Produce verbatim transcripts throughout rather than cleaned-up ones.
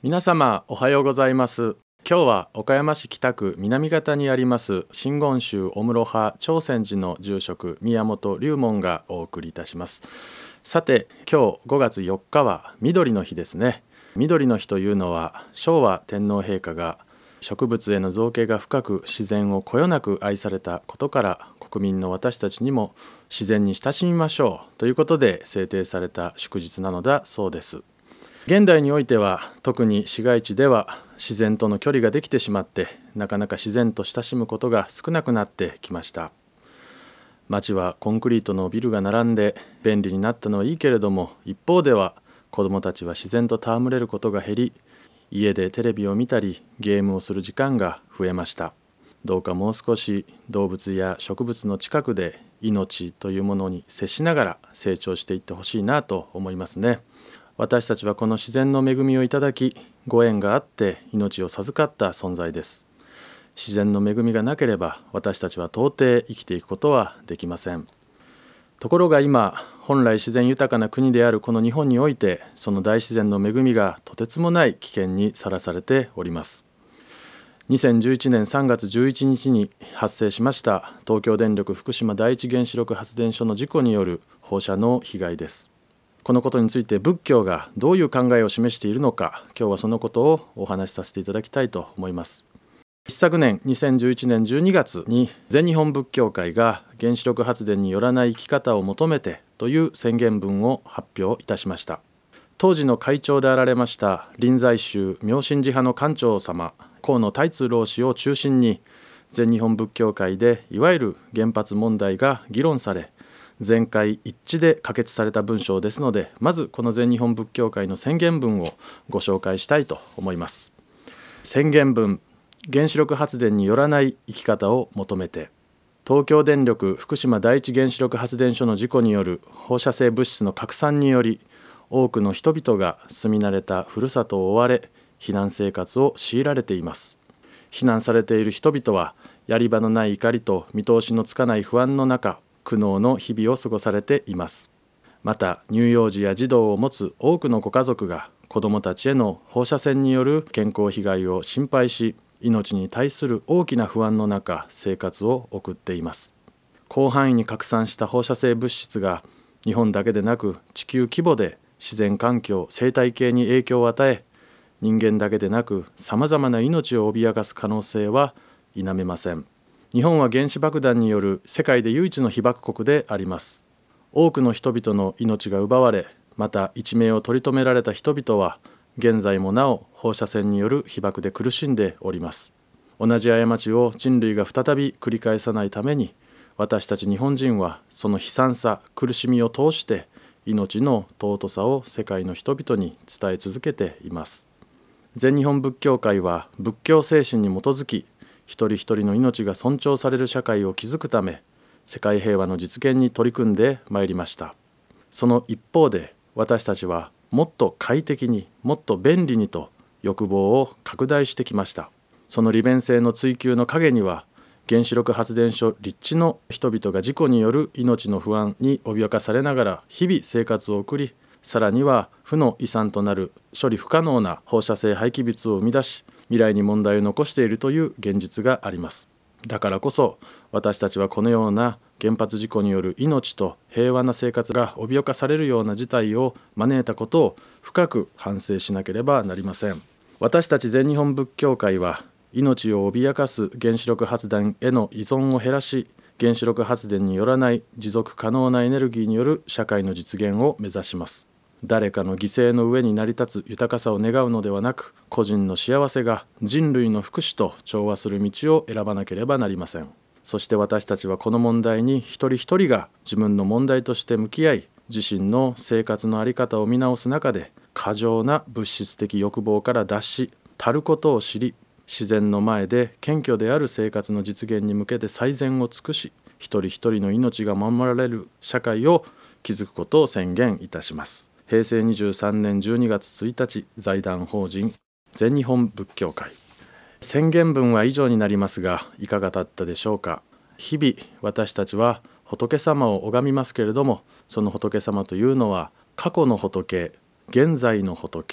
皆様おはようございます。今日は岡山市北区南方にあります真言宗御室派長泉寺の住職宮本龍門がお送りいたします。さて、今日ごがつよっかは緑の日ですね。緑の日というのは昭和天皇陛下が植物への造詣が深く自然をこよなく愛されたことから、国民の私たちにも自然に親しみましょうということで制定された祝日なのだそうです。現代においては特に市街地では自然との距離ができてしまって、なかなか自然と親しむことが少なくなってきました。街はコンクリートのビルが並んで便利になったのはいいけれども、一方では子どもたちは自然と戯れることが減り、家でテレビを見たりゲームをする時間が増えました。どうかもう少し動物や植物の近くで命というものに接しながら成長していってほしいなと思いますね。私たちはこの自然の恵みをいただき、ご縁があって命を授かった存在です。自然の恵みがなければ私たちは到底生きていくことはできません。ところが今、本来自然豊かな国であるこの日本において、その大自然の恵みがとてつもない危険にさらされております。にせんじゅういちねんさんがつじゅういちにちに発生しました東京電力福島第一原子力発電所の事故による放射能被害です。このことについて仏教がどういう考えを示しているのか、今日はそのことをお話しさせていただきたいと思います。一昨年にせんじゅういちねんじゅうにがつに全日本仏教会が原子力発電によらない生き方を求めてという宣言文を発表いたしました。当時の会長であられました臨済宗妙心寺派の館長様河野太通老師を中心に、全日本仏教会でいわゆる原発問題が議論され、全会一致で可決された文章ですので、まずこの全日本仏教会の宣言文をご紹介したいと思います。宣言文。原子力発電によらない生き方を求めて。東京電力福島第一原子力発電所の事故による放射性物質の拡散により、多くの人々が住み慣れたふるさとを追われ、避難生活を強いられています。避難されている人々はやり場のない怒りと見通しのつかない不安の中、苦悩の日々を過ごされています。また乳幼児や児童を持つ多くのご家族が子どもたちへの放射線による健康被害を心配し、命に対する大きな不安の中生活を送っています。広範囲に拡散した放射性物質が日本だけでなく地球規模で自然環境生態系に影響を与え、人間だけでなくさまざまな命を脅かす可能性は否めません。日本は原子爆弾による世界で唯一の被爆国であります。多くの人々の命が奪われ、また一命を取り留められた人々は現在もなお放射線による被爆で苦しんでおります。同じ過ちを人類が再び繰り返さないために、私たち日本人はその悲惨さ苦しみを通して命の尊さを世界の人々に伝え続けています。全日本仏教会は仏教精神に基づき、一人一人の命が尊重される社会を築くため、世界平和の実現に取り組んでまいりました。その一方で、私たちはもっと快適に、もっと便利にと欲望を拡大してきました。その利便性の追求の陰には、原子力発電所立地の人々が事故による命の不安に脅かされながら日々生活を送り、さらには負の遺産となる処理不可能な放射性廃棄物を生み出し、未来に問題を残しているという現実があります。だからこそ私たちはこのような原発事故による命と平和な生活が脅かされるような事態を招いたことを深く反省しなければなりません。私たち全日本仏教会は、命を脅かす原子力発電への依存を減らし、原子力発電によらない持続可能なエネルギーによる社会の実現を目指します。誰かの犠牲の上に成り立つ豊かさを願うのではなく、個人の幸せが人類の福祉と調和する道を選ばなければなりません。そして私たちはこの問題に一人一人が自分の問題として向き合い、自身の生活の在り方を見直す中で、過剰な物質的欲望から脱し、足ることを知り、自然の前で謙虚である生活の実現に向けて最善を尽くし、一人一人の命が守られる社会を築くことを宣言いたします。へいせいにじゅうさんねんじゅうにがつついたち、財団法人全日本仏教会。宣言文は以上になりますが、いかがだったでしょうか。日々私たちは仏様を拝みますけれども、その仏様というのは過去の仏、現在の仏、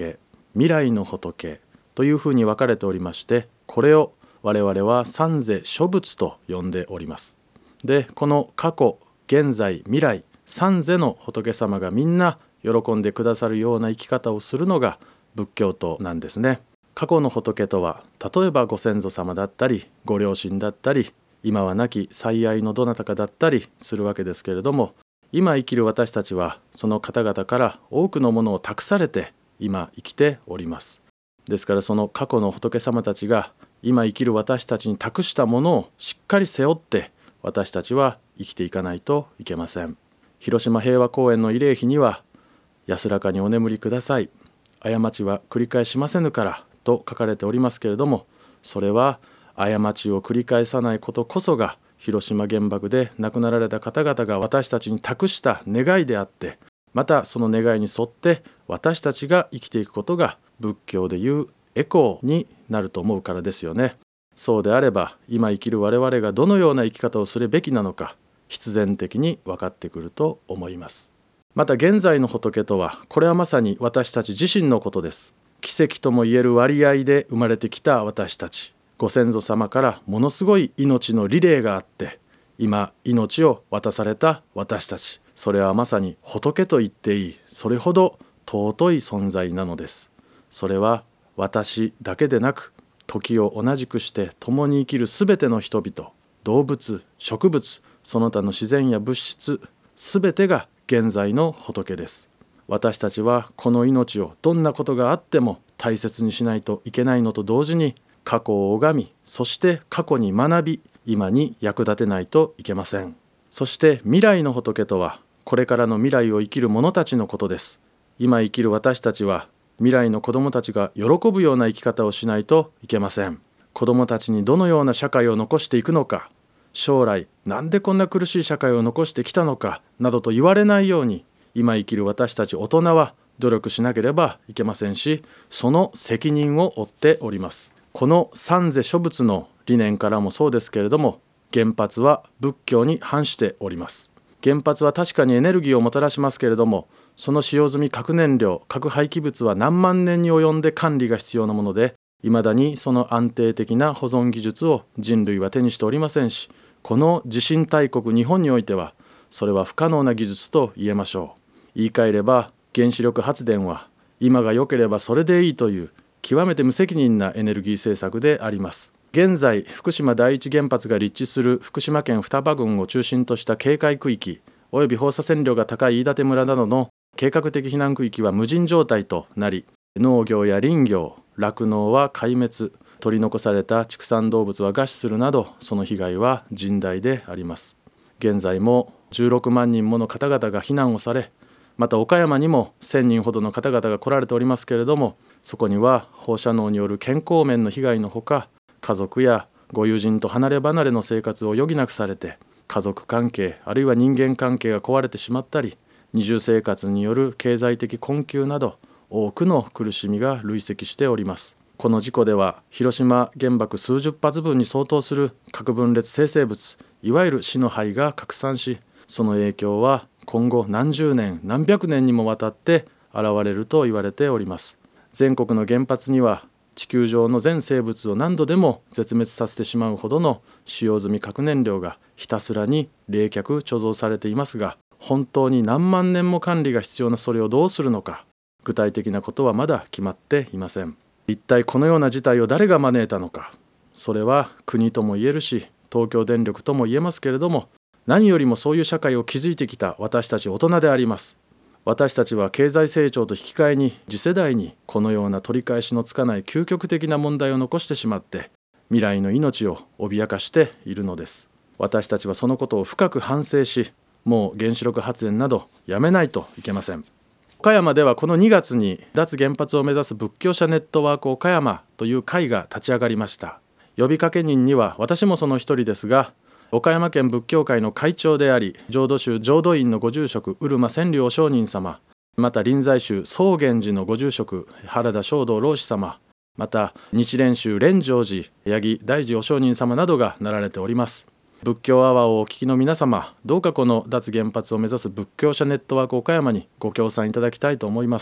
未来の仏というふうに分かれておりまして、これを我々は三世諸仏と呼んでおります。で、この過去、現在、未来、三世の仏様がみんな喜んでくださるような生き方をするのが仏教徒なんですね。過去の仏とは、例えばご先祖様だったり、ご両親だったり、今は亡き最愛のどなたかだったりするわけですけれども、今生きる私たちはその方々から多くのものを託されて今生きております。ですから、その過去の仏様たちが今生きる私たちに託したものをしっかり背負って私たちは生きていかないといけません。広島平和公園の慰霊碑には、安らかにお眠りください、過ちは繰り返しませぬからと書かれておりますけれども、それは過ちを繰り返さないことこそが広島原爆で亡くなられた方々が私たちに託した願いであって、またその願いに沿って私たちが生きていくことが仏教でいうエコーになると思うからですよね。そうであれば、今生きる我々がどのような生き方をするべきなのか、必然的に分かってくると思います。また現在の仏とは、これはまさに私たち自身のことです。奇跡ともいえる割合で生まれてきた私たち、ご先祖様からものすごい命のリレーがあって、今命を渡された私たち、それはまさに仏と言っていい、それほど尊い存在なのです。それは私だけでなく、時を同じくして共に生きるすべての人々、動物、植物、その他の自然や物質、すべてが現在の仏です。私たちはこの命をどんなことがあっても大切にしないといけないのと同時に、過去を拝み、そして過去に学び、今に役立てないといけません。そして未来の仏とは、これからの未来を生きる者たちのことです。今生きる私たちは、未来の子どもたちが喜ぶような生き方をしないといけません。子どもたちにどのような社会を残していくのか、将来なんでこんな苦しい社会を残してきたのかなどと言われないように、今生きる私たち大人は努力しなければいけませんし、その責任を負っております。この三世諸仏の理念からもそうですけれども、原発は仏教に反しております。原発は確かにエネルギーをもたらしますけれども、その使用済み核燃料、核廃棄物は何万年に及んで管理が必要なもので、いまだにその安定的な保存技術を人類は手にしておりませんし、この地震大国日本においてはそれは不可能な技術と言えましょう。言い換えれば、原子力発電は今が良ければそれでいいという極めて無責任なエネルギー政策であります。現在、福島第一原発が立地する福島県双葉郡を中心とした警戒区域および放射線量が高い飯舘村などの計画的避難区域は無人状態となり、農業や林業、酪農は壊滅、取り残された畜産動物は餓死するなど、その被害は甚大であります。現在もじゅうろくまんにんもの方々が避難をされ、また岡山にもせんにんほどの方々が来られておりますけれども、そこには放射能による健康面の被害のほか、家族やご友人と離れ離れの生活を余儀なくされて、家族関係あるいは人間関係が壊れてしまったり、二重生活による経済的困窮など多くの苦しみが累積しております。この事故では広島原爆数十発分に相当する核分裂生成物、いわゆる死の灰が拡散し、その影響は今後何十年何百年にもわたって現れると言われております。全国の原発には地球上の全生物を何度でも絶滅させてしまうほどの使用済み核燃料がひたすらに冷却貯蔵されていますが、本当に何万年も管理が必要なそれをどうするのか、具体的なことはまだ決まっていません。一体このような事態を誰が招いたのか、それは国とも言えるし東京電力とも言えますけれども、何よりもそういう社会を築いてきた私たち大人であります。私たちは経済成長と引き換えに次世代にこのような取り返しのつかない究極的な問題を残してしまって、未来の命を脅かしているのです。私たちはそのことを深く反省し、もう原子力発電などやめないといけません。岡山ではこのにがつに脱原発を目指す仏教者ネットワーク岡山という会が立ち上がりました。呼びかけ人には私もその一人ですが、岡山県仏教会の会長であり、浄土宗浄土院のご住職うるま千里お上人様、また臨済宗曹源寺のご住職原田正道老師様、また日蓮宗蓮成寺八木大寺お上人様などがなられております。仏教アワーをお聞きの皆様、どうかこの脱原発を目指す仏教者ネットワーク岡山にご協賛いただきたいと思います。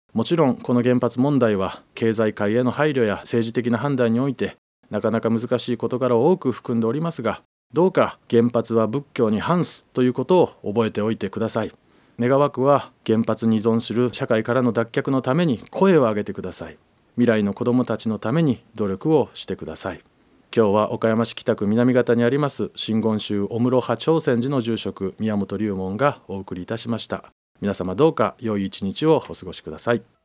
もちろんこの原発問題は経済界への配慮や政治的な判断においてなかなか難しい事柄を多く含んでおりますが、どうか原発は仏教に反すということを覚えておいてください。願わくは原発に依存する社会からの脱却のために声を上げてください。未来の子どもたちのために努力をしてください。今日は岡山市北区南方にあります真言宗御室派長泉寺の住職宮本龍門がお送りいたしました。皆様どうか良い一日をお過ごしください。